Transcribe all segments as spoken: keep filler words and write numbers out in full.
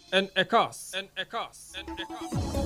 انعکاس انعکاس انعکاس.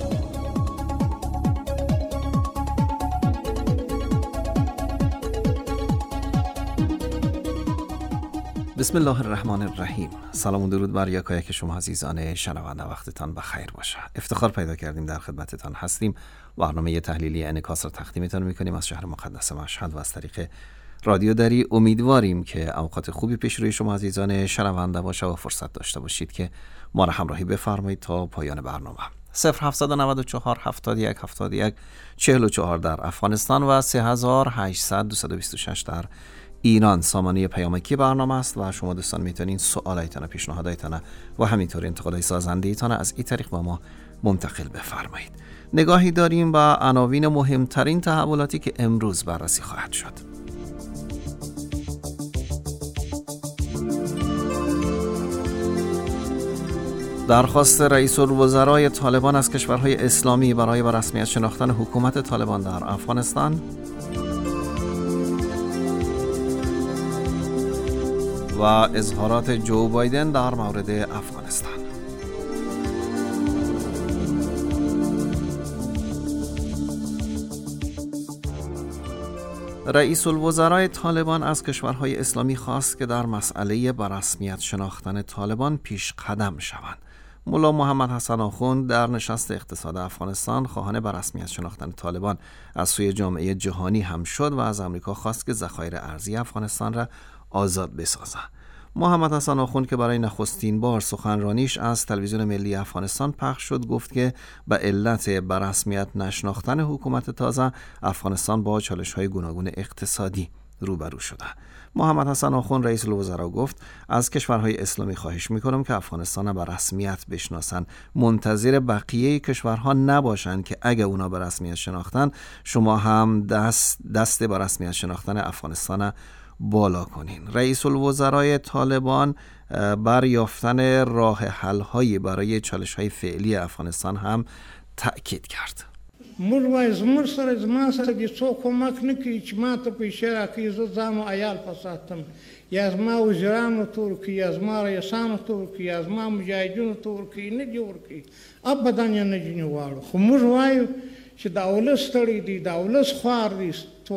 بسم الله الرحمن الرحیم. سلام و درود بر یکایک شما عزیزان شنونده، وقتتان بخیر باشه. افتخار پیدا کردیم در خدمتتان هستیم. برنامه تحلیلی انعکاس را تقدیمتان میکنیم از شهر مقدس مشهد و از طریق رادیو دری. امیدواریم که اوقات خوبی پیش روی شما عزیزان شنونده باشه و فرصت داشته باشید که ما را همراهی بفرمایید تا پایان برنامه. صفر هفتصد و نود و چهار هفتاد و یک هفتاد و یک چهل و چهار در افغانستان و سه هزار و هشتصد دویست و بیست و شش در ایران سامانه پیامکی برنامه است و شما دوستان میتونین سوالایتان، پیشنهاداتتان و همینطور انتقادهای سازنده‌ایتان از این طریق با ما منتقل بفرمایید. نگاهی داریم به عناوین مهمترین تحولاتی که امروز بررسی خواهد شد. درخواست رئیس الوزرای طالبان از کشورهای اسلامی برای به رسمیت شناختن حکومت طالبان در افغانستان و اظهارات جو بایدن در مورد افغانستان. رئیس الوزرای طالبان از کشورهای اسلامی خواست که در مسئله به رسمیت شناختن طالبان پیش قدم شوند. ملا محمد حسن آخوند در نشست اقتصاد افغانستان خواهان به رسمیت شناختن طالبان از سوی جامعه جهانی هم شد و از امریکا خواست که ذخایر ارزی افغانستان را آزاد بسازه. محمد حسن آخوند که برای نخستین بار سخنرانیش از تلویزیون ملی افغانستان پخش شد گفت که به علت به رسمیت نشناختن حکومت تازه افغانستان با چالش‌های گوناگون اقتصادی روبرو شده. محمد حسن آخوند رئیس الوزراء گفت از کشورهای اسلامی خواهش می‌کنم که افغانستان به رسمیت بشناسن، منتظر بقیه کشورها نباشن که اگه اونا به رسمیت شناختن شما هم دست دست به رسمیت شناختن افغانستان بالا کنین. رئیس الوزرای طالبان بر یافتن راه حل‌های برای چالش‌های فعلی افغانستان هم تأکید کرد. موږ وایو زموږ سره زما سره دې څوک کمک نه کوي چې ما ته پیسې راکوي، زه ځان و عیال فساتم، یا زما وزیرانو ته ورکوي، یا زما رئیسانو ته ورکوي، یا زما مجاهدینو ته ورکوي، نه دې ورکوي. ابدا یې نه ځینې غواړو، خو موږ وایو چې دا ولس ستړی دی، دا ولس خوار دی،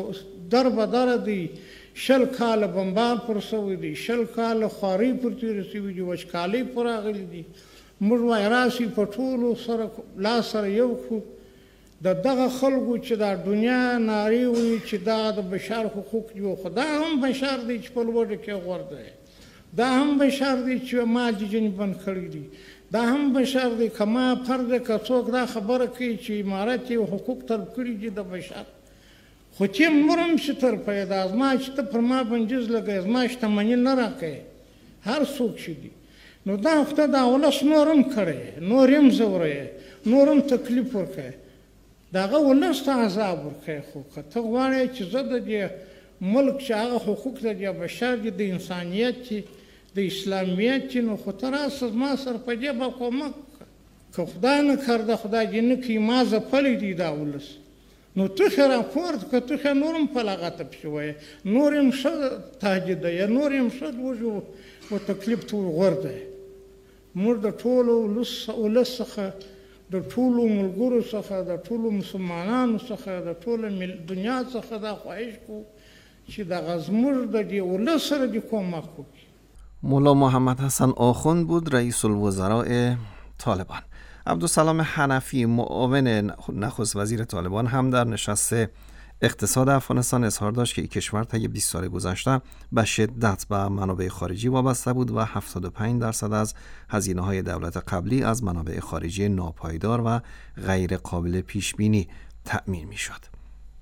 در به دره دی، شل کاله بمبار پر سوی دی، شل کاله خوارۍ پر تېره سوي دي، وچکالۍ پر راغلي دي. موږ وایو راسئ په ټولو سره لاس سره یو کړو د دغه خلکو چې دا دنیا نارې وایي چې دا د بشر حقوق دي، خو دا هم بشر دی چې په لوږه کې غور دی، دا هم بشر دی چې ما جنې بند کړي دي، دا هم بشر دی که ما فرد که څوک دا خبره کوي چې امارت یې حقوق طلب کړي دي د بشر، خو چې مرم چې تر پیدا زما چې ته پر ما بندیز لګوې، زما شتمني نه راکوې، هر څوک چې دي. نو دا خو دا ولس نور هم کړی، نور هم ځوروې، نور هم تکلیف ورکوې، د هغه ولس ته عذاب ورکوې. خو که ته غواړې چې زه د دې ملک چې هغه حقوق د دې بشر دي، د انسانیت دي، د اسلامیت دي، نو خو ته راسه زما سره په دې به کومک وکړه. که خدای نه کرده خدای دې نه کړي ما ځپلی دی دا ولس، نو توخې راپورته که توخې نور هم په لغته پسې وایې، نور هم ښه تهدیدوې، نور هم ښه وژو و تکلیف ته ورغورځوې. موږ د ټولو ولس څخه، د ټولو ملګرو څخه، د ټولو مسلمانانو څخه، د ټولو دنیا څخه دا خواهش کوو چې دغه زموږ د دې ولس سره دې کمک وکړي. مولا محمد حسن آخوند بود رئیس الوزراء طالبان. عبدالسلام حنفی معاون نخست وزیر طالبان هم در نشست اقتصاد افغانستان اظهار داشت که این کشور طی بیست سال گذشته به شدت به منابع خارجی وابسته بود و هفتاد و پنج درصد از هزینه‌های دولت قبلی از منابع خارجی ناپایدار و غیر قابل پیش بینی تأمین می‌شد.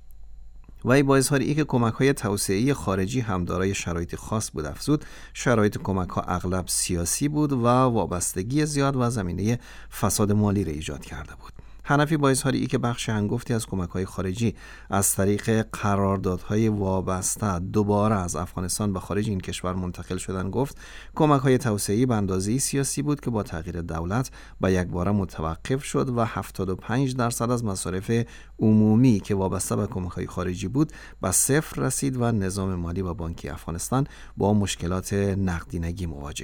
وی با اظهار اینکه کمک‌های توسعه‌ای خارجی هم دارای شرایط خاص بود افزود، شرایط کمک‌ها اغلب سیاسی بود و وابستگی زیاد و زمینه فساد مالی را ایجاد کرده بود. حنفی با اظهار اینکه بخش هنگفتی از کمک‌های خارجی از طریق قراردادهای وابسته دوباره از افغانستان به خارج این کشور منتقل شدن گفت کمک‌های توسعه‌ای به اندازه‌ای سیاسی بود که با تغییر دولت به یک باره متوقف شد و هفتاد و پنج درصد از مصارف عمومی که وابسته به کمک‌های خارجی بود به صفر رسید و نظام مالی و بانکی افغانستان با مشکلات نقدینگی مواجه شد.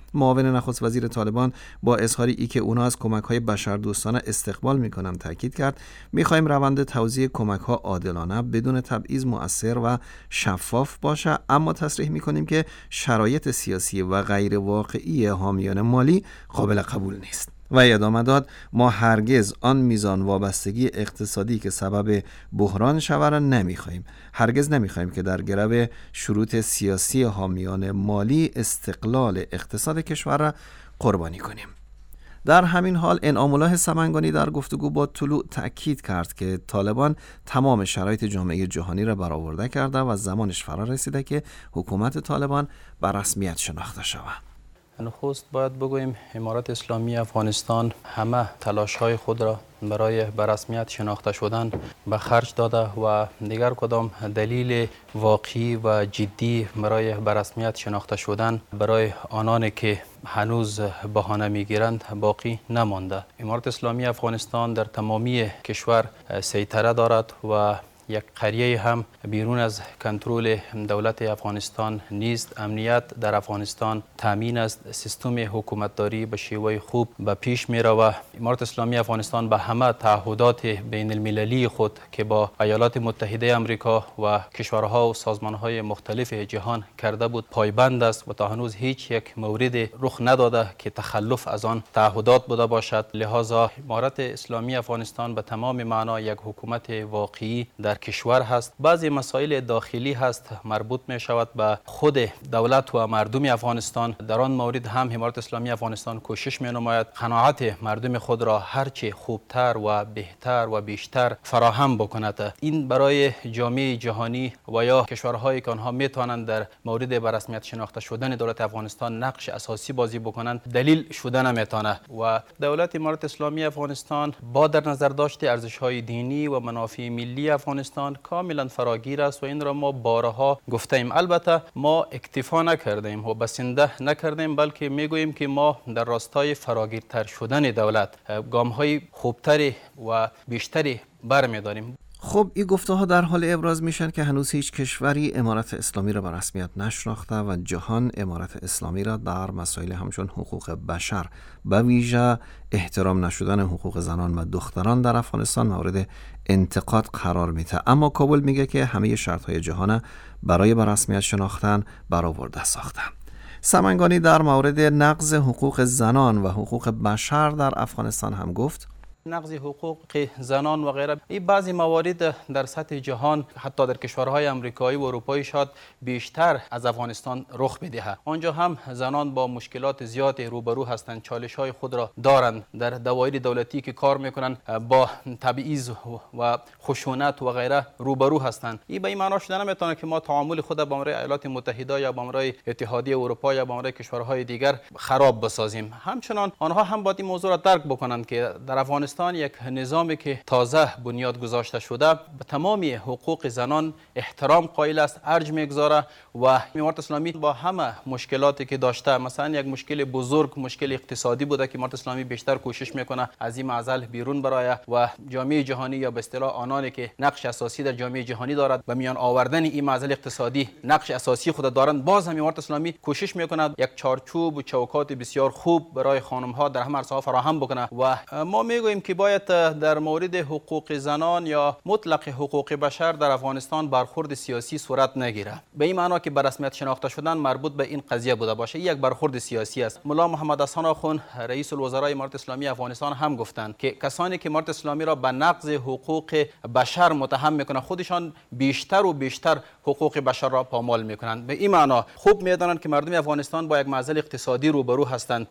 معاون نخست وزیر طالبان با اظهار ای که اونا از کمک‌های بشردوستانه استقبال می‌کنن تاکید کرد می‌خوایم روند توزیع کمک‌ها عادلانه، بدون تبعیض، مؤثر و شفاف باشه، اما تصریح می‌کنیم که شرایط سیاسی و غیر واقعی حامیان مالی قابل قبول نیست. و ادامه داد ما هرگز آن میزان وابستگی اقتصادی که سبب بحران شود را نمیخواهیم. هرگز نمیخواهیم که در گرو شروط سیاسی حامیان مالی استقلال اقتصاد کشور را قربانی کنیم. در همین حال انعام الله سمنگانی در گفتگو با طلوع تأکید کرد که طالبان تمام شرایط جامعه جهانی را برآورده کرده و زمانش فرا رسیده که حکومت طالبان به رسمیت شناخته شود. نخست باید بگوییم امارت اسلامی افغانستان همه تلاش‌های خود را برای به رسمیت شناخته شدن به خرج داده و دیگر کدام دلیل واقعی و جدی برای به رسمیت شناخته شدن برای آنانی که هنوز بهانه میگیرند باقی نمانده. امارت اسلامی افغانستان در تمامی کشور سیطره دارد و یک قریه هم بیرون از کنترل دولت افغانستان نیست. امنیت در افغانستان تامین است. سیستم حکومتداری به شیوه خوب به پیش می رود. امارت اسلامی افغانستان به همه تعهدات بین المللی خود که با ایالات متحده آمریکا و کشورها و سازمانهای مختلف جهان کرده بود پایبند است و تا هنوز هیچ یک مورد رخ نداده که تخلف از آن تعهدات بوده باشد. لذا امارت اسلامی افغانستان به تمام معنا یک حکومت واقعی در کشور هست. بعضی مسائل داخلی هست مربوط می شود به خود دولت و مردم افغانستان. در آن مورد هم امارت اسلامی افغانستان کوشش می نماید قناعت مردم خود را هرچه خوبتر و بهتر و بیشتر فراهم بکند. این برای جامعه جهانی و یا کشورهایی که آنها می توانند در مورد به رسمیت شناخته شدن دولت افغانستان نقش اساسی بازی بکنند دلیل شده نمیتونه و دولت امارت اسلامی افغانستان با در نظر داشته ارزش‌های دینی و منافع ملی افغانستان کاملا فراگیر است و این را ما بارها گفتیم. البته ما اکتفا نکردیم و بسنده نکردیم بلکه میگوییم که ما در راستای فراگیرتر شدن دولت گام‌های خوبتری و بیشتری برمی‌داریم. خب این گفته ها در حال ابراز میشن که هنوز هیچ کشوری امارت اسلامی را به رسمیت نشناخته و جهان امارت اسلامی را در مسائل همچون حقوق بشر به ویژه احترام نشدن حقوق زنان و دختران در افغانستان مورد انتقاد قرار میده. اما کابل میگه که همه شرطهای جهان برای به رسمیت شناختن برآورده ساخته. سمنگانی در مورد نقض حقوق زنان و حقوق بشر در افغانستان هم گفت نقض حقوق زنان و غیره این بعضی موارد در سطح جهان حتی در کشورهای آمریکایی و اروپایی شاید بیشتر از افغانستان رخ بدهد. آنجا هم زنان با مشکلات زیاد روبرو هستند، چالش‌های خود را دارند. در دوایر دولتی که کار میکنند با تبعیض و خشونت و غیره روبرو هستند. این به این معنا شده نمیتونه که ما تعامل خود با امور ایالات متحده یا با امور اتحادیه اروپا یا با امور کشورهای دیگر خراب بسازیم. همچنان آنها هم باید این موضوع را درک بکنند که در افغانستان یک نظامی که تازه بنیاد گذاشته شده به تمامی حقوق زنان احترام قائل است، ارج میگذاره و امارت اسلامی با همه مشکلاتی که داشته، مثلا یک مشکل بزرگ مشکل اقتصادی بوده که امارت اسلامی بیشتر کوشش میکنه از این معضل بیرون برای و جامعه جهانی یا به اصطلاح آنانی که نقش اساسی در جامعه جهانی دارد و میان آوردن این معضل اقتصادی نقش اساسی خود دارند، باز هم امارت اسلامی کوشش میکنه یک چارچوب و چوکات بسیار خوب برای خانم ها در همه عرصه‌ها فراهم بکنه و ما میگوییم که باید در مورد حقوق زنان یا مطلق حقوق بشر در افغانستان برخورد سیاسی صورت نگیره. به این معنا که به رسمیت شناخته شدن مربوط به این قضیه بوده باشه، یک برخورد سیاسی است. ملا محمد حسن آخوند رئیس الوزرای امارت اسلامی افغانستان هم گفتند که کسانی که امارت اسلامی را به نقض حقوق بشر متهم میکنند خودشان بیشتر و بیشتر حقوق بشر را پامال میکنند. به این معنا خوب میدانند که مردم افغانستان با یک معضل اقتصادی روبرو هستند.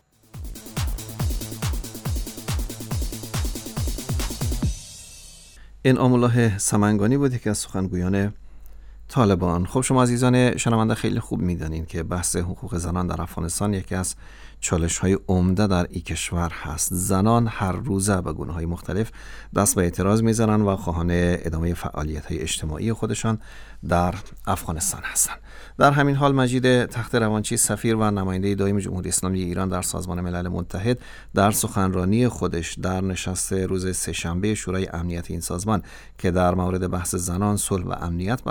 انعام الله سمنگانی بود که از سخنگویان طالبان. خب شما عزیزان شنونده خیلی خوب میدانین که بحث حقوق زنان در افغانستان یکی از چالش‌های عمده در این کشور هست. زنان هر روزه به گونه‌های مختلف دست به اعتراض میزنن و خواهان ادامه فعالیت‌های اجتماعی خودشان در افغانستان هستند. در همین حال مجید تخت روانچی سفیر و نماینده دائم جمهوری اسلامی ایران در سازمان ملل متحد در سخنرانی خودش در نشست روز سه‌شنبه شورای امنیت این سازمان که در مورد بحث زنان، صلح و امنیت برگزار شد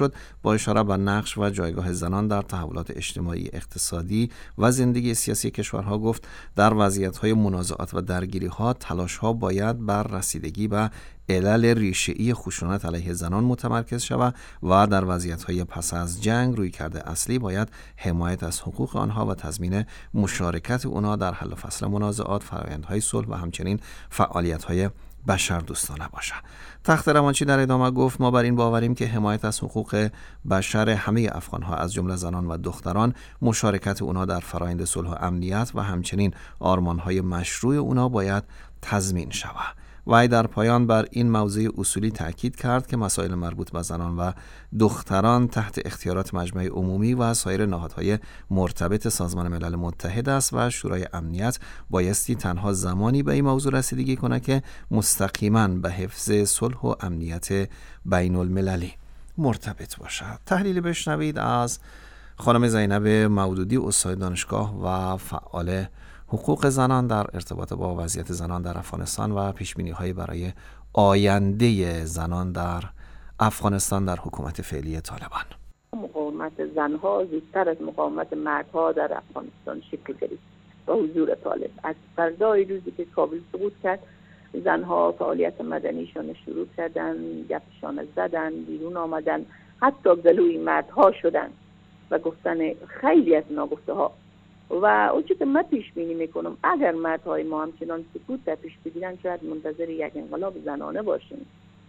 شد با اشاره به نقش و جایگاه زنان در تحولات اجتماعی، اقتصادی و زندگی سیاسی کشورها گفت در وضعیت‌های منازعات و درگیری‌ها تلاش‌ها باید بر رسیدگی به علل ریشه‌ای خشونت علیه زنان متمرکز شود و در وضعیت‌های پس از جنگ رویکرد اصلی باید حمایت از حقوق آنها و تضمین مشارکت آنها در حل و فصل منازعات، فرآیندهای صلح و همچنین فعالیت‌های بشردوستانه باشد. تخت روانچی در ادامه گفت ما بر این باوریم که حمایت از حقوق بشر همه افغان‌ها از جمله زنان و دختران، مشارکت آنها در فرآیند صلح و امنیت و همچنین آرمان‌های مشروع آنها باید تضمین شود. وی در پایان بر این موضوع اصولی تأکید کرد که مسائل مربوط به زنان و دختران تحت اختیارات مجمع عمومی و سایر نهادهای مرتبط سازمان ملل متحد است و شورای امنیت بایستی تنها زمانی به این موضوع رسیدگی کنه که مستقیما به حفظ صلح و امنیت بین المللی مرتبط باشد. تحلیل بشنوید از خانم زینب مودودی، استاد دانشگاه و فعال حقوق زنان در ارتباط با وضعیت زنان در افغانستان و پیشبینی‌های برای آینده زنان در افغانستان در حکومت فعلی طالبان. مقاومت زنها زودتر از مقاومت مردها در افغانستان شکل گرفت با حضور طالب. از فردای روزی که کابل سقوط کرد، زنها فعالیت مدنیشان شروع کردن، گپشان زدن، بیرون آمدن، حتی گلوی مردها شدن و گفتن خیلی از ناگفته ها. و اون چی که من پیش بینی میکنم اگر مردهای ما همچنان سکوت در پیش بگیرن شاید منتظر یک انقلاب زنانه باشیم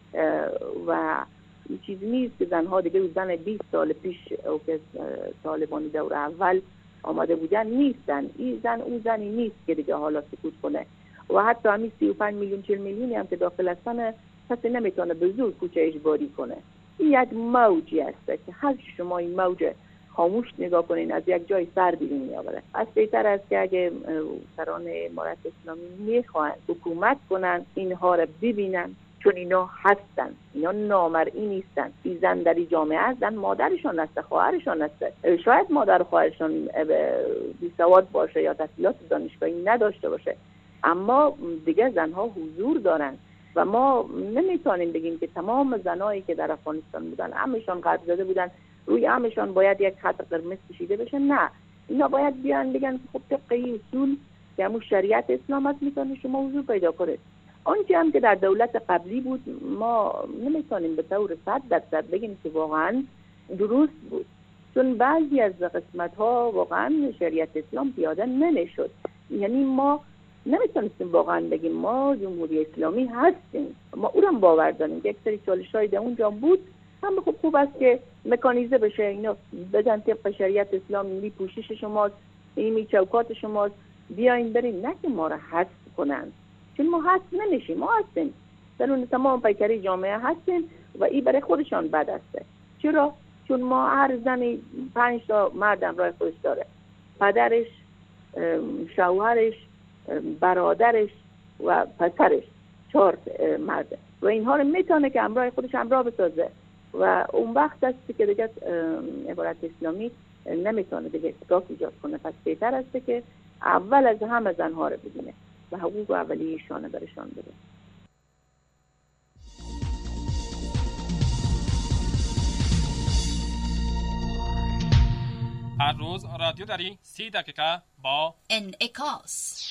و این چیزی نیست که زنها دیگه اون زن بیست سال پیش او که طالبانی دور اول آمده بودن نیستن. این زن اون زنی نیست که دیگه حالا سکوت کنه و حتی همین سی و پنج میلیون چهل میلیونی هم که داخل هستن کسی نمیتونه به زور کوچه اجباری کنه. این یک موجی است که هر شما این موج خاموش نگاه کنین از یک جای سر بیرون میآوره. از بهتر است که اگه سران امارت اسلامی میخوان حکومت کنن اینها را ببینن، چون اینا هستن، اینا نامرئی نیستن. این زن در این جامعه هستن، مادرشان هست، خواهرشان هست. شاید مادر خواهرشان بیسواد باشه یا تحصیلات دانشگاهی نداشته باشه، اما دیگه زنها حضور دارن و ما نمیتونیم بگیم که تمام زنایی که در افغانستان بودن همشان قرض زده بودن روی همشان باید یک خط قرمز کشیده بشه. نه، اینا باید بیان بگن خب طبق این اصول که همون شریعت اسلام هست میتونه شما حضور پیدا کنید. آنچه هم که در دولت قبلی بود ما نمیتونیم به طور صد درصد بگیم که واقعا درست بود، چون بعضی از قسمت ها واقعا شریعت اسلام پیاده نمیشد. یعنی ما نمیتونستیم واقعا بگیم ما جمهوری اسلامی هستیم، ما او را باور داریم که یک سری چالش‌های در اونجا بود، هم خوب خوب است که مکانیزه بشه، اینا بدن طبق شریعت اسلام می پوشش شماست، این می چوکات شماست، بیاین بریم، نه که ما را حذف کنن، چون ما حذف نمیشیم، ما هستیم در اون تمام پیکره جامعه هستیم و این برای خودشان بد است. چرا؟ چون ما هر زنی پنج تا مردم راه خودش داره، پدرش، شوهرش، برادرش و پسرش، چهار مرد و اینها رو میتونه که همراه خودش همراه بسازه و اون وقت است که دیگه عبارت اسلامی نمیتونه دیگه اختلاف ایجاد کنه. پس بهتر است که اول از همه زنها رو ببینه و حقوق اولیه‌شان برشان بده. هر روز رادیو داری سی دقیقه با انعکاس.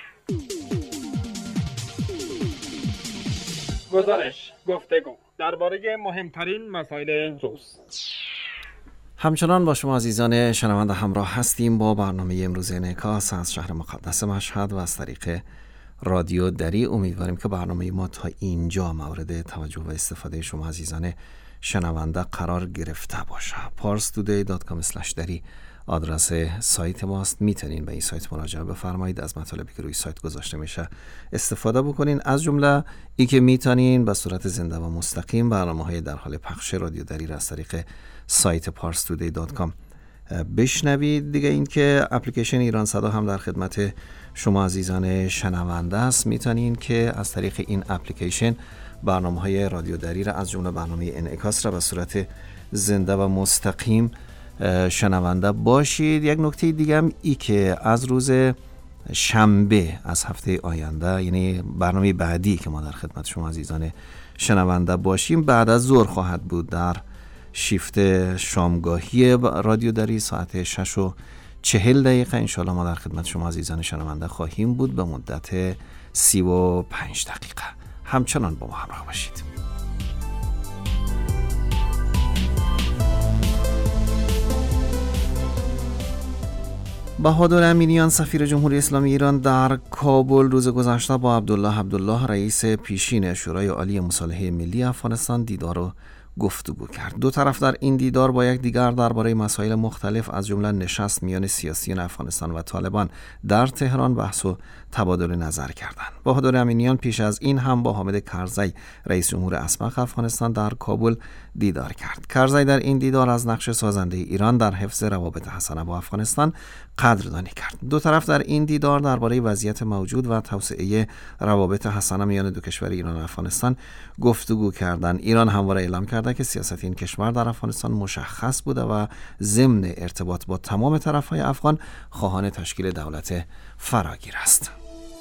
گزارش، گفتگو درباره مهمترین مسائل روز. همچنان با شما عزیزان شنونده همراه هستیم با برنامه امروز انعکاس از شهر مقدس مشهد و از طریق رادیو دری. امیدواریم که برنامه ما تا اینجا مورد توجه و استفاده شما عزیزان شنونده قرار گرفته باشه. پارس تودی دات کام اسلش دری آدرس سایت ماست. میتونین به این سایت مراجعه بفرمایید، از مطالبی که روی سایت گذاشته میشه استفاده بکنین، از جمله ای که میتونین به صورت زنده و مستقیم برنامه‌های در حال پخش رادیو دری را از طریق سایت پارس تودی دات کام بشنوید. دیگه این که اپلیکیشن ایران صدا هم در خدمت شما عزیزان شنونده است. میتونین که از طریق این اپلیکیشن برنامه‌های رادیو دری را از جمله برنامه انعکاس را به صورت زنده و مستقیم شنونده باشید. یک نکته دیگه هم ای که از روز شنبه از هفته آینده، یعنی برنامه بعدی که ما در خدمت شما عزیزان شنونده باشیم، بعد از ظهر خواهد بود در شیفت شامگاهی رادیو دری ساعت شش و چهل دقیقه. انشاءالله ما در خدمت شما عزیزان شنونده خواهیم بود به مدت سی و پنج دقیقه. همچنان با ما همراه باشید. بهادر امینیان سفیر جمهوری اسلامی ایران در کابل روز گذشته با عبدالله عبدالله رئیس پیشین شورای عالی مصالحه ملی افغانستان دیدار و گفتگو کرد. دو طرف در این دیدار با یکدیگر درباره مسائل مختلف از جمله نشست میان سیاسیون افغانستان و طالبان در تهران بحث و تبادل نظر کردند. بهادر امینیان پیش از این هم با حامد کرزی رئیس جمهور اسبق افغانستان در کابل دیدار کرد. کرزی در این دیدار از نقش سازنده ایران در حفظ روابط حسنه با افغانستان قدردانی کرد. دو طرف در این دیدار درباره وضعیت موجود و توسعه روابط حسنه میان دو کشور ایران و افغانستان گفتگو کردند. ایران همواره اعلام کرده که سیاست این کشور در افغانستان مشخص بوده و ضمن ارتباط با تمام طرف‌های افغان خواهان تشکیل دولت فراگیر است.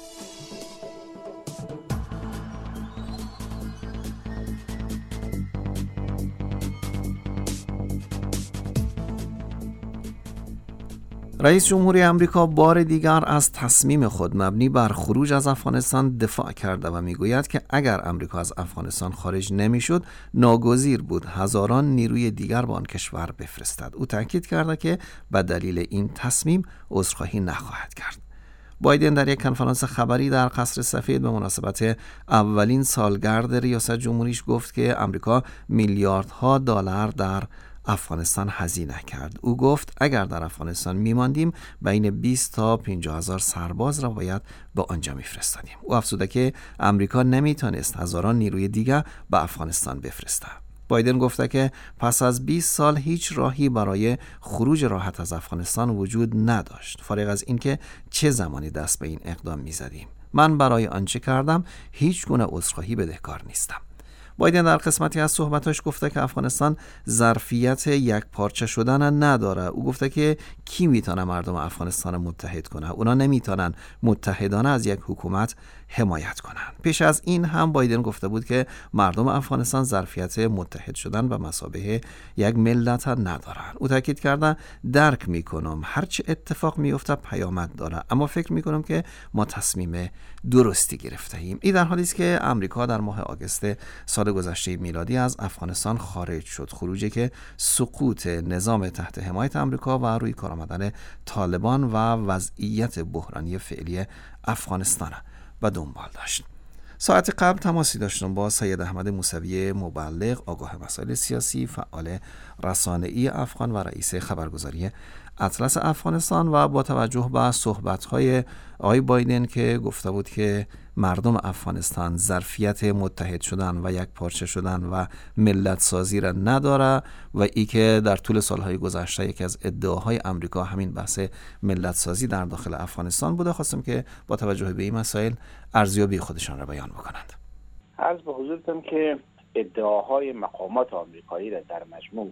رئیس جمهوری آمریکا بار دیگر از تصمیم خود مبنی بر خروج از افغانستان دفاع کرده و میگوید که اگر آمریکا از افغانستان خارج نمیشد ناگزیر بود هزاران نیروی دیگر به آن کشور بفرستد. او تاکید کرده که به دلیل این تصمیم عذرخواهی نخواهد کرد. بایدن در یک کنفرانس خبری در قصر سفید به مناسبت اولین سالگرد ریاست جمهوریش گفت که آمریکا میلیاردها دلار در افغانستان هزینه کرد. او گفت اگر در افغانستان میماندیم بین بیست تا پنجاه هزار سرباز را باید به آنجا میفرستادیم. او افزوده که آمریکا نمیتونست هزاران نیروی دیگر به افغانستان بفرسته. بایدن گفته که پس از بیست سال هیچ راهی برای خروج راحت از افغانستان وجود نداشت، فارغ از اینکه چه زمانی دست به این اقدام میزدیم. من برای آنچه کردم هیچ گونه عذرخواهی بدهکار نیستم. بایدن در قسمتی از صحبتاش گفته که افغانستان ظرفیت یک پارچه شدن نداره. او گفته که کی میتونه مردم افغانستان متحد کنه؟ اونا نمیتونن متحدانه از یک حکومت حمایت کنن. پیش از این هم بایدن گفته بود که مردم افغانستان ظرفیت متحد شدن به مثابه یک ملت ندارن. او تاکید کرده درک میکنم هرچه اتفاق میفته پیامد داره، اما فکر میکنم که ما تصمیم درستی گرفته ایم. این در حالی است که آمریکا در ماه آگوست سال گذشته میلادی از افغانستان خارج شد، خروجی که سقوط نظام تحت حمایت آمریکا و روی کار آمدن طالبان و وضعیت بحرانی فعلی افغانستان و دنبال داشت. ساعت قبل تماسی داشتم با سید احمد موسوی مبلغ، آگاه مسائل سیاسی، فعال رسانه‌ای افغان و رئیس خبرگزاری اطلس افغانستان، و با توجه به صحبت‌های آقای بایدن که گفته بود که مردم افغانستان ظرفیت متحد شدن و یک پارچه شدن و ملت سازی را نداره و ای که در طول سالهای گذشته یکی از ادعاهای امریکا همین بحث ملت سازی در داخل افغانستان بوده، خواستم که با توجه به این مسائل ارزیابی خودشان را بیان بکنند. عرض به حضورتم که ادعاهای مقامات آمریکایی را در مجموع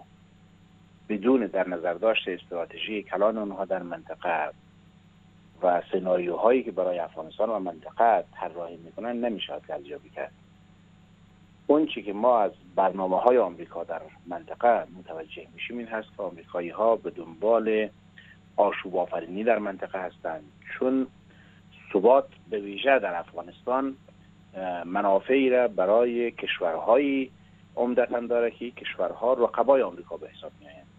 بدون در نظر داشت استراتژی کلان آنها در منطقه و سناریوهایی که برای افغانستان و منطقه طراحی میکنن نمیشه ارزیابی کرد. اون چی که ما از برنامه‌های آمریکا در منطقه متوجه میشیم این هست که آمریکایی ها به دنبال آشوب آفرینی در منطقه هستند، چون ثبات به ویژه در افغانستان منافعی را برای کشورهایی عمدتاً داره که کشورها رقبای آمریکا به حساب میآیند.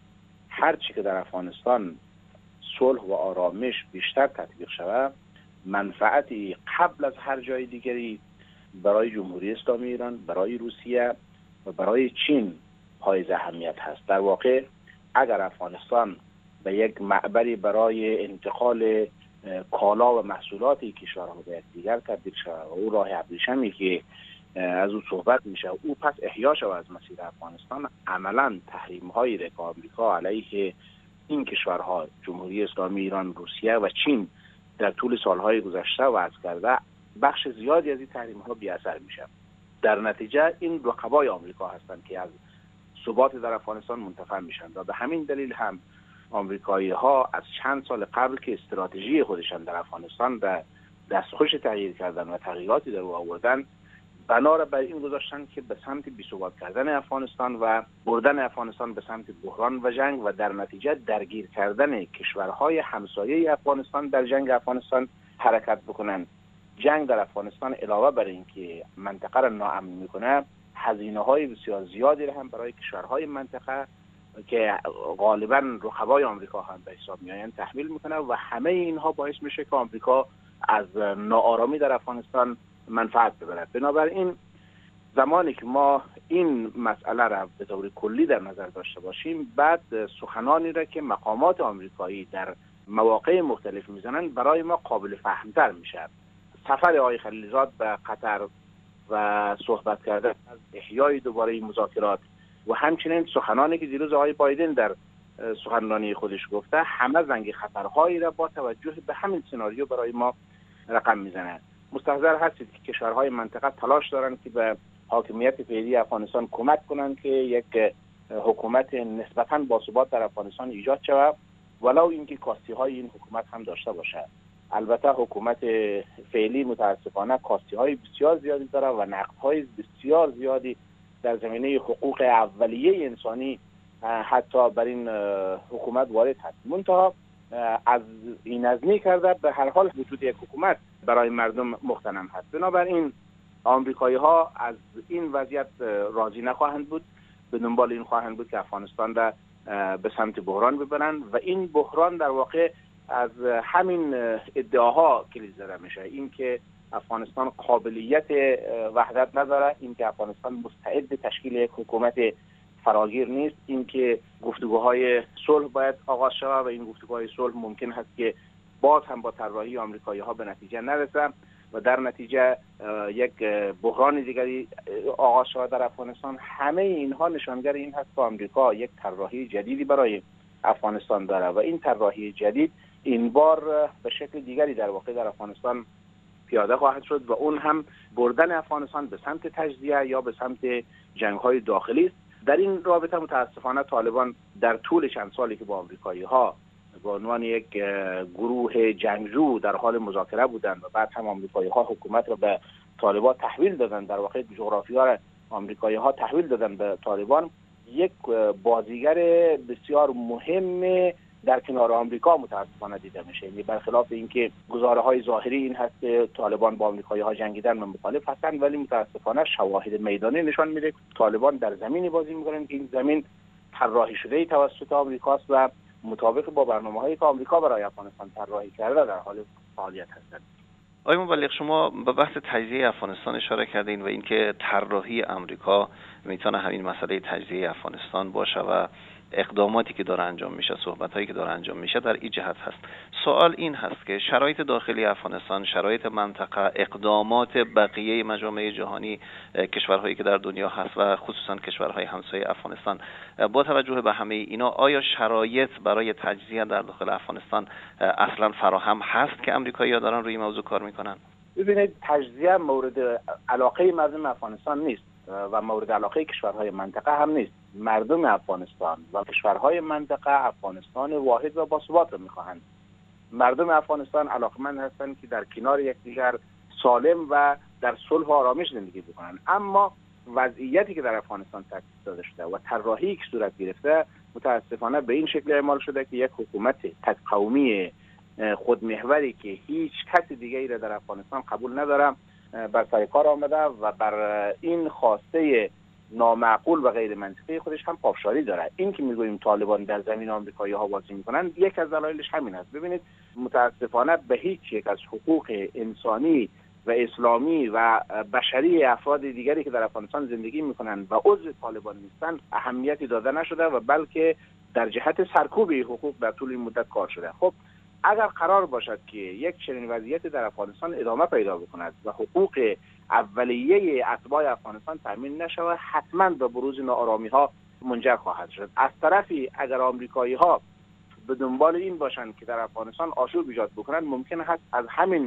هر چی که در افغانستان صلح و آرامش بیشتر تطبیق شود، منفعتی قبل از هر جای دیگری برای جمهوری اسلامی ایران، برای روسیه و برای چین حائز اهمیت هست. در واقع اگر افغانستان به یک معبری برای انتقال کالا و محصولاتی کشورها به یکدیگر تبدیل شود و او راه ابریشمی که از او صحبت میشه او پس احیا شود از مسیر افغانستان، عملا تحریم هایی را که آمریکا علیه این کشورها جمهوری اسلامی ایران، روسیه و چین در طول سالهای گذشته وضع کرده، بخش زیادی از این تحریم ها بی اثر میشه. در نتیجه این رقبای آمریکا هستند که از ثبات در افغانستان منتفع میشن و به همین دلیل هم آمریکایی ها از چند سال قبل که استراتژی خودشان در افغانستان در دستخوش تغییر کردن و تغییراتی در او آوردن، بنا را بر این گذاشتن که به سمت بی‌ثبات کردن افغانستان و بردن افغانستان به سمت بحران و جنگ و در نتیجه درگیر کردن کشورهای همسایه افغانستان در جنگ افغانستان حرکت بکنن. جنگ در افغانستان علاوه بر اینکه منطقه را ناامن میکنه، هزینه‌های بسیار زیادی را هم برای کشورهای منطقه که غالبا رقبای آمریکا هم به حساب میآیند تحمیل میکنه و همه اینها باعث میشه که آمریکا از ناآرامی در افغانستان منفعت ببرد. بنابراین زمانی که ما این مسئله را به طور کلی در نظر داشته باشیم، بعد سخنانی را که مقامات آمریکایی در مواقع مختلف میزنند برای ما قابل فهمتر میشه. سفر آقای خلیلزاد به قطر و صحبت کردن از احیای دوباره مذاکرات و همچنین سخنانی که دیروز آقای بایدن در سخنرانی خودش گفته، همه زنگ خطرهایی را با توجه به همین سناریو برای ما رقم میزنند. مستحضر هستید که کشورهای منطقه تلاش دارند که به حاکمیت فعلی افغانستان کمک کنند که یک حکومت نسبتاً باثبات در افغانستان ایجاد شود، ولو اینکه کاستی های این حکومت هم داشته باشد. البته حکومت فعلی متاسفانه کاستی های بسیار زیادی داره و نقض های بسیار زیادی در زمینه حقوق اولیه انسانی حتی بر این حکومت وارد هست. منتها از این ازمی کرده به هر حال وجود یک حکومت برای مردم مغتنم هست. بنابراین آمریکایی ها از این وضعیت راضی نخواهند بود، به دنبال این خواهند بود که افغانستان را به سمت بحران ببرند و این بحران در واقع از همین ادعاها کلید زده میشه، این که افغانستان قابلیت وحدت نداره، این که افغانستان مستعد تشکیل یک حکومت فراگیر نیست، این که گفتگوهای صلح باید آغاز شود و این گفتگوهای صلح ممکن هست که باز هم با طراحی آمریکایی ها به نتیجه نرسه و در نتیجه یک بحران دیگری آغاز شود در افغانستان. همه اینها نشانگر این هست که آمریکا یک طراحی جدیدی برای افغانستان داره و این طراحی جدید این بار به شکل دیگری در واقع در افغانستان پیاده خواهد شد و اون هم بردن افغانستان به سمت تجزیه یا به سمت جنگ‌های داخلی است. در این رابطه متاسفانه طالبان در طول چند سالی که با آمریکایی‌ها به عنوان یک گروه جنگجو در حال مذاکره بودند و بعد هم آمریکایی‌ها حکومت را به طالبان تحویل دادند، در واقع جغرافیا را آمریکایی‌ها تحویل دادند به طالبان، یک بازیگر بسیار مهم در کنار آمریکا متاسفانه دیده میشه. یعنی برخلاف اینکه گزاره‌های ظاهری این هست که طالبان با آمریکایی‌ها جنگیدن و مخالف هستند، ولی متاسفانه شواهد میدانی نشان میده که طالبان در زمینی بازی می‌کنند که این زمین طراحی شده توسط آمریکاست و مطابق با برنامه‌هایی که آمریکا برای افغانستان طراحی کرده در حال فعالیت هستند. آقای مبلغ، شما به بحث تجزیه افغانستان اشاره کردین و اینکه طراحی آمریکا میتونه همین مسئله تجزیه افغانستان باشه و اقداماتی که داره انجام میشه، صحبتایی که داره انجام میشه در این جهت هست. سوال این هست که شرایط داخلی افغانستان، شرایط منطقه، اقدامات بقیه مجامع جهانی، کشورهایی که در دنیا هست و خصوصا کشورهای همسایه افغانستان، با توجه به همه اینا آیا شرایط برای تجزیه در داخل افغانستان اصلا فراهم هست که آمریکایی‌ها دارن روی موضوع کار میکنن؟ ببینید، تجزیه مورد علاقه مردم افغانستان نیست و مورد علاقه کشورهای منطقه هم نیست. مردم افغانستان و کشورهای منطقه افغانستان واحد و باثبات را میخواهند. مردم افغانستان علاقمند هستند که در کنار یکدیگر سالم و در صلح و آرامش زندگی بکنند، اما وضعیتی که در افغانستان تأسیس داده شده و طراحی که صورت گرفته متاسفانه به این شکل اعمال شده که یک حکومت تک قومی خودمحوری که هیچ کس دیگری را در افغانستان قبول نداره بر سر کار آمده و بر این خواسته نامعقول و غیر منطقی خودش هم پافشاری داره. این که میگوییم طالبان در زمین آمریکایی ها بازی میکنن، یک از دلایلش همین است. ببینید، متاسفانه به هیچ یک از حقوق انسانی و اسلامی و بشری افراد دیگری که در افغانستان زندگی میکنن و عضو طالبان نیستن اهمیتی داده نشده و بلکه در جهت سرکوب حقوق در طول این مدت کار شده. خب اگر قرار باشد که یک چنین وضعیتی در افغانستان ادامه پیدا بکند و حقوق اولیه اتباع افغانستان تامین نشود، حتما به بروز ناآرامی ها منجر خواهد شد. از طرفی اگر آمریکایی ها به دنبال این باشند که در افغانستان آشوب ایجاد بکنند، ممکن است از همین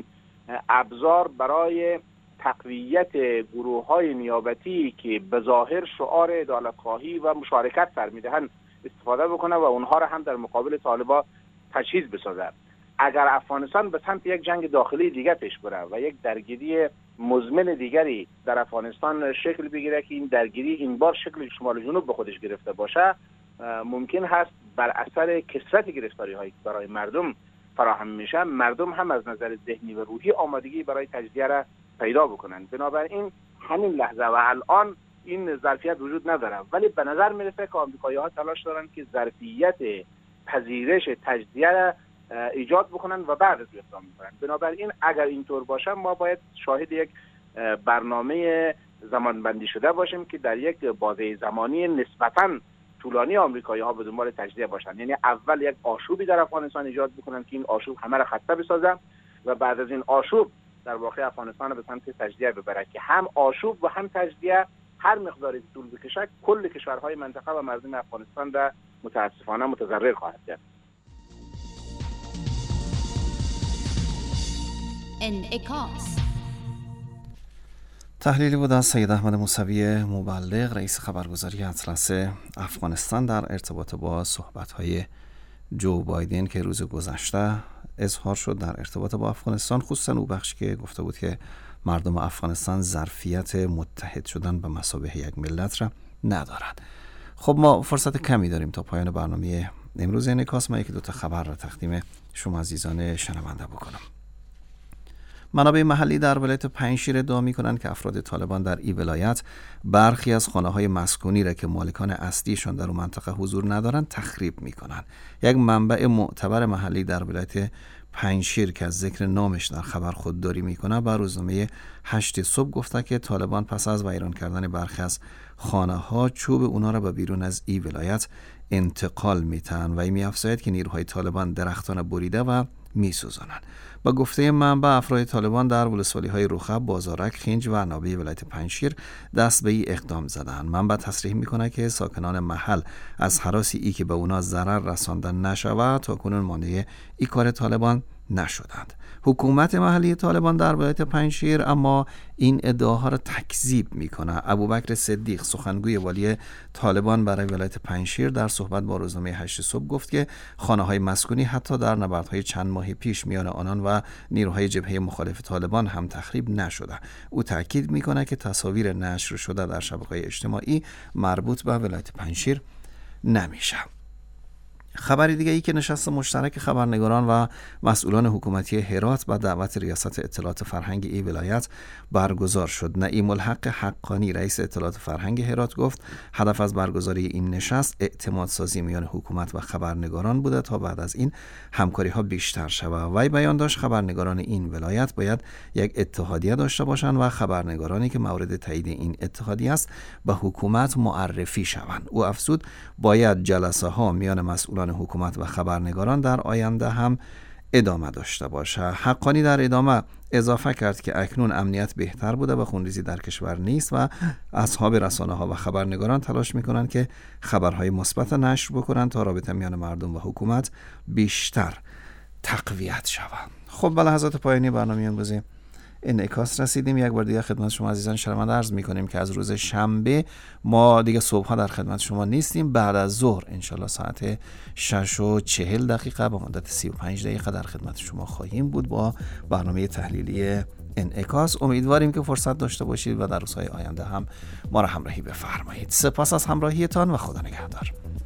ابزار برای تقویت گروه های نیابتی که به ظاهر شعار عدالت‌خواهی و مشارکت سر میدهند استفاده بکنه و اونها را هم در مقابل طالبان تجهیز بسازد. اگر افغانستان به سمت یک جنگ داخلی دیگر پیش بره و یک درگیری مزمن دیگری در افغانستان شکل بگیره که این درگیری این بار شکل شمال جنوب به خودش گرفته باشه، ممکن هست بر اثر کثرت گرفتاری هایی که برای مردم فراهم میشه، مردم هم از نظر ذهنی و روحی آمادگی برای تجزیه را پیدا بکنند. بنابراین همین لحظه و الان این ظرفیت وجود نداره، ولی به نظر میرسه که آمریکایی‌ها تلاش دارن که ظرفیت پذیرش تجزیه را ایجاد بکنن و بعد از اقدام میکنن. بنابراین اگر اینطور باشه ما باید شاهد یک برنامه زمانبندی شده باشیم که در یک بازه زمانی نسبتاً طولانی آمریکایی‌ها به دنبال تجزیه باشن. یعنی اول یک آشوبی در افغانستان ایجاد بکنن که این آشوب همه را خسته بسازه و بعد از این آشوب در واقع افغانستان به سمت تجزیه ببره که هم آشوب و هم تجزیه هر مقداری طول بکشه کل کشورهای منطقه و مردم افغانستان را متاسفانه متضرر خواهد کرد. انعکاس تحلیلی بود از سید احمد موسوی مبلغ، رئیس خبرگزاری اطلس افغانستان در ارتباط با صحبت‌های جو بایدن که روز گذشته اظهار شد در ارتباط با افغانستان، خصوصا اون بخشی که گفته بود که مردم افغانستان ظرفیت متحد شدن به مثابه یک ملت را ندارند. خب ما فرصت کمی داریم تا پایان برنامه امروز انعکاس. ما یکی دو تا خبر را تقدیم شما عزیزان شنونده بکنم. منابع محلی در ولایت پنجشیر ادعا می‌کنند که افراد طالبان در این ولایت برخی از خانه‌های مسکونی را که مالکان اصلیشان در اون منطقه حضور ندارند تخریب می‌کنند. یک منبع معتبر محلی در ولایت پنجشیر که از ذکر نامش در خبر خودداری می‌کند بر روزنامه هشت صبح گفته که طالبان پس از ویران کردن برخی از خانه‌ها چوب اونا را به بیرون از این ولایت انتقال می‌دهند و این می‌افزاید که نیروهای طالبان درختان بریده و می‌سوزانند. با گفته منبع افراد طالبان در ولسوالی‌های رخب، بازارک، خنج و نابه ولایت پنجشیر دست به این اقدام زدند. منبع تصریح می‌کند که ساکنان محل از هراسی ای که به اونا ضرر رسانده نشود تا کنون مانع این کار طالبان نشدند. حکومت محلی طالبان در ولایت پنجشیر اما این ادعاها را تکذیب میکنه. ابوبکر صدیق سخنگوی والی طالبان برای ولایت پنجشیر در صحبت با روزنامه هشت صبح گفت که خانه‌های مسکونی حتی در نبردهای چند ماه پیش میان آنان و نیروهای جبهه مخالف طالبان هم تخریب نشده. او تاکید میکنه که تصاویر نشر شده در شبکه‌های اجتماعی مربوط به ولایت پنجشیر نمیشه. خبری دیگه ای که نشست مشترک خبرنگاران و مسئولان حکومتی هرات با دعوت ریاست اطلاعات فرهنگ این ولایت برگزار شد. نعیم الحق حقانی رئیس اطلاعات فرهنگ هرات گفت هدف از برگزاری این نشست اعتماد سازی میان حکومت و خبرنگاران بوده تا بعد از این همکاری ها بیشتر شود. وی بیان داشت خبرنگاران این ولایت باید یک اتحادیه داشته باشند و خبرنگارانی که مورد تایید این اتحادیه است به حکومت معرفی شوند. او افزود باید جلسه ها میان مسئولان حکومت و خبرنگاران در آینده هم ادامه داشته باشه. حقانی در ادامه اضافه کرد که اکنون امنیت بهتر بوده و خونریزی در کشور نیست و اصحاب رسانه ها و خبرنگاران تلاش میکنند که خبرهای مثبت نشر بکنند تا رابطه میان مردم و حکومت بیشتر تقویت شود. خب به لحظات پایانی برنامه امروزی انعکاس رسیدیم. یک بار دیگه خدمت شما عزیزان شرمنده عرض می‌کنیم که از روز شنبه ما دیگه صبح‌ها در خدمت شما نیستیم. بعد از ظهر انشالله ساعت شش و چهل دقیقه با مدت سی و پنج دقیقه در خدمت شما خواهیم بود با برنامه تحلیلی انعکاس. امیدواریم که فرصت داشته باشید و در روزهای آینده هم ما را همراهی بفرمایید. سپاس از همراهیتان و خدا نگهدار.